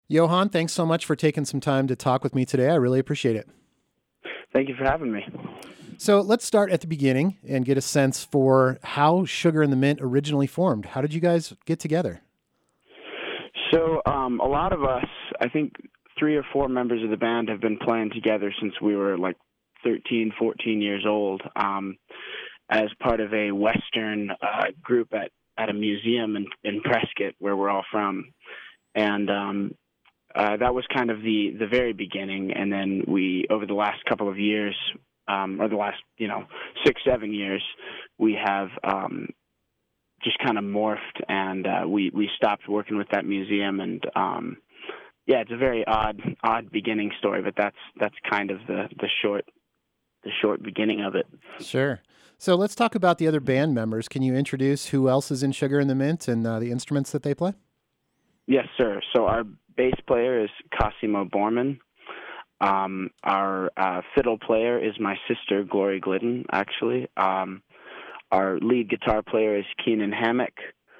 Johan, thanks so much for taking some time to talk with me today. I really appreciate it. Thank you for having me. So let's start at the beginning and get a sense for how Sugar and the Mint originally formed. How did you guys get together? So a lot of us, I think 3 or 4 members of the band have been playing together since we were like 13, 14 years old, as part of a Western group at a museum in Prescott, where we're all from. And that was kind of the very beginning. And then we, over the last couple of years, or the last, 6, 7 years, we have just kind of morphed, and we stopped working with that museum. And it's a very odd beginning story, but that's kind of the short beginning of it. Sure. So let's talk about the other band members. Can you introduce who else is in Sugar and the Mint and the instruments that they play? Yes, sir. So our bass player is Cosimo Borman. Our fiddle player is my sister, Glory Glidden, actually. Our lead guitar player is Keenan Hammock.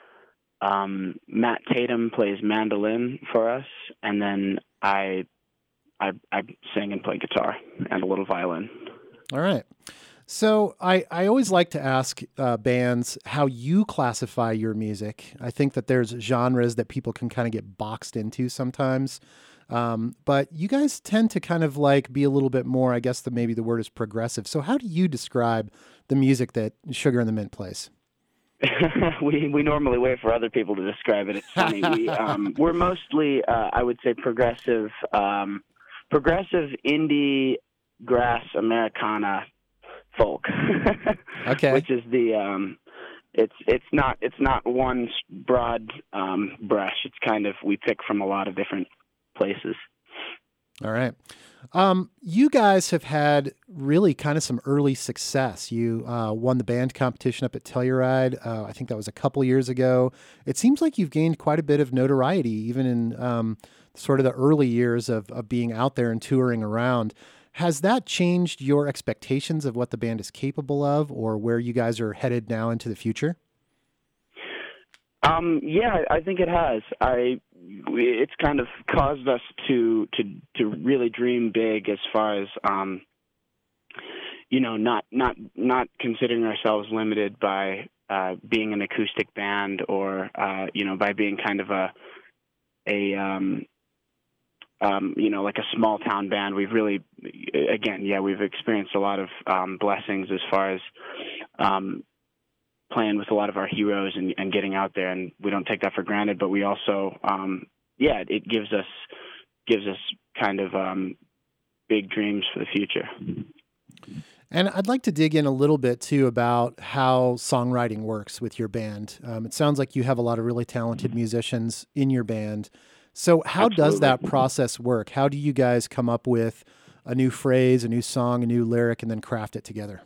Matt Tatum plays mandolin for us, and then I sing and play guitar and a little violin. All right. So I always like to ask bands how you classify your music. I think that there's genres that people can kind of get boxed into sometimes. But you guys tend to kind of like be a little bit more, I guess maybe the word is progressive. So how do you describe the music that Sugar and the Mint plays? we normally wait for other people to describe it. It's funny. We're mostly, I would say, progressive indie, grass, Americana folk. Okay. Which is the it's not one broad brush. It's kind of, we pick from a lot of different places. All right. You guys have had really kind of some early success. You won the band competition up at Telluride. I think that was a couple years ago. It seems like you've gained quite a bit of notoriety, even in sort of the early years of being out there and touring around. Has that changed your expectations of what the band is capable of, or where you guys are headed now into the future? Yeah, I think it has. It's kind of caused us to really dream big, as far as not considering ourselves limited by being an acoustic band, or by being kind of like a small town band. We've really, we've experienced a lot of blessings as far as playing with a lot of our heroes and getting out there, and we don't take that for granted. But we also, it gives us kind of big dreams for the future. And I'd like to dig in a little bit too about how songwriting works with your band. It sounds like you have a lot of really talented musicians in your band. So how Absolutely. does that process work? How do you guys come up with a new phrase, a new song, a new lyric, and then craft it together?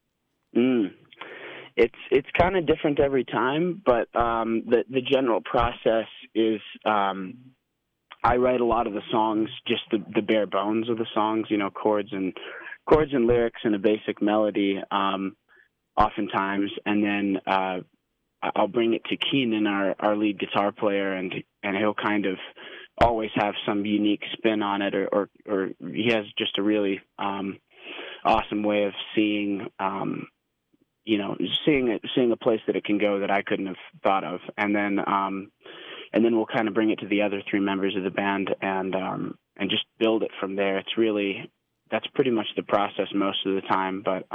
It's kind of different every time, but the general process is, I write a lot of the songs, just the bare bones of the songs, chords and lyrics and a basic melody, oftentimes, and then I'll bring it to Keenan, our lead guitar player, and he'll kind of always have some unique spin on it, or he has just a really awesome way of seeing seeing a place that it can go that I couldn't have thought of, and then we'll kind of bring it to the other 3 members of the band and just build it from there. That's pretty much the process most of the time, but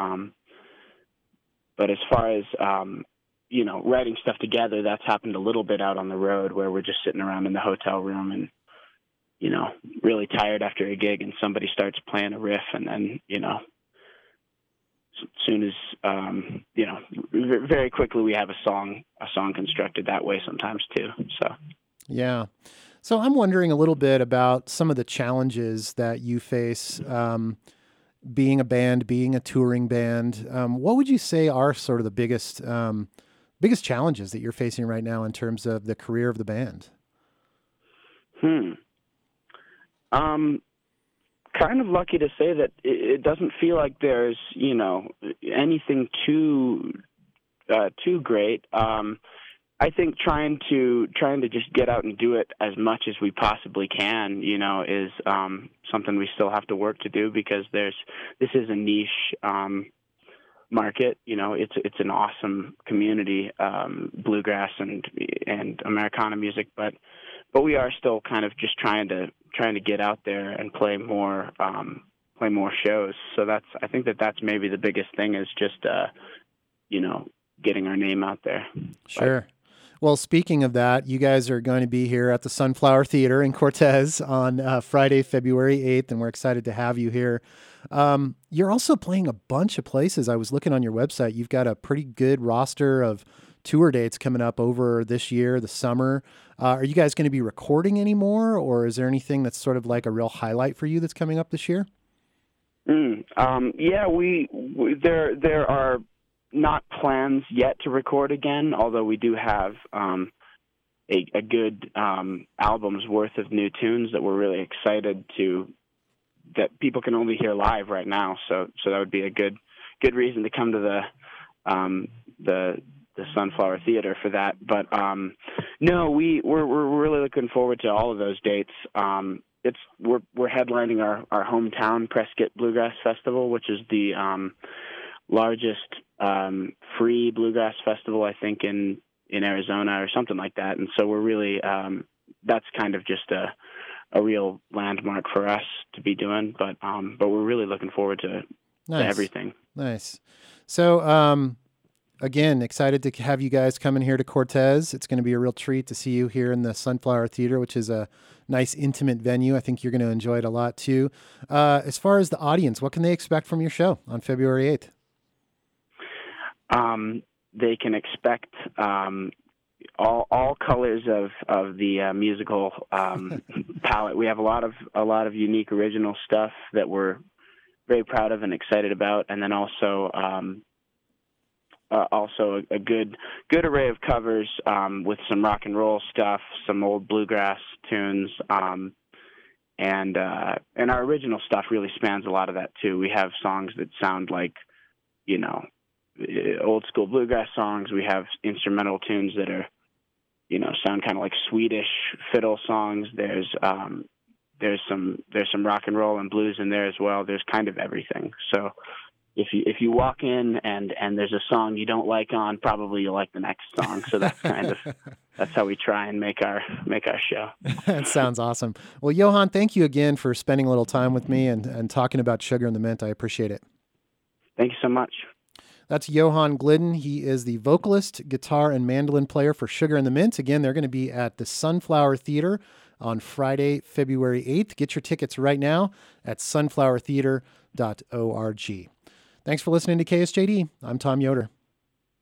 as far as writing stuff together, that's happened a little bit out on the road, where we're just sitting around in the hotel room and really tired after a gig, and somebody starts playing a riff, and then as soon as very quickly we have a song constructed that way sometimes too. So yeah. So I'm wondering a little bit about some of the challenges that you face being a band, being a touring band. What would you say are sort of the biggest challenges that you're facing right now in terms of the career of the band? Kind of lucky to say that it doesn't feel like there's, anything too great. I think trying to just get out and do it as much as we possibly can, is something we still have to work to do, because this is a niche market. It's an awesome community, bluegrass and Americana music, but we are still kind of just trying to get out there and play more shows. So I think that's maybe the biggest thing, is just getting our name out there. Sure. Well, speaking of that, you guys are going to be here at the Sunflower Theater in Cortez on Friday, February 8th, and we're excited to have you here. You're also playing a bunch of places. I was looking on your website. You've got a pretty good roster of tour dates coming up over this year, the summer. Are you guys going to be recording anymore, or is there anything that's sort of like a real highlight for you that's coming up this year? Yeah, there are not plans yet to record again, although we do have a good album's worth of new tunes that we're really excited that people can only hear live right now. So that would be a good reason to come to the Sunflower Theater for that. But no, we're really looking forward to all of those dates. We're headlining our hometown Prescott Bluegrass Festival, which is the largest free bluegrass festival, I think, in Arizona or something like that. And so we're really that's kind of just a real landmark for us to be doing. But we're really looking forward to everything. Nice. So again, excited to have you guys coming here to Cortez. It's going to be a real treat to see you here in the Sunflower Theater, which is a nice, intimate venue. I think you're going to enjoy it a lot too. As far as the audience, what can they expect from your show on February 8th? They can expect all colors of the musical palette. We have a lot of unique original stuff that we're very proud of and excited about, and then also a good array of covers with some rock and roll stuff, some old bluegrass tunes, and our original stuff really spans a lot of that too. We have songs that sound like old school bluegrass songs. We have instrumental tunes that are sound kind of like Swedish fiddle songs. There's some rock and roll and blues in there as well. There's kind of everything. So if you walk in and there's a song you don't like on, probably you'll like the next song. So that's how we try and make our show. That sounds awesome. Well, Johan, thank you again for spending a little time with me and talking about Sugar and the Mint. I appreciate it. Thank you so much. That's Johan Glidden. He is the vocalist, guitar, and mandolin player for Sugar and the Mint. Again, they're going to be at the Sunflower Theater on Friday, February 8th. Get your tickets right now at sunflowertheater.org. Thanks for listening to KSJD. I'm Tom Yoder.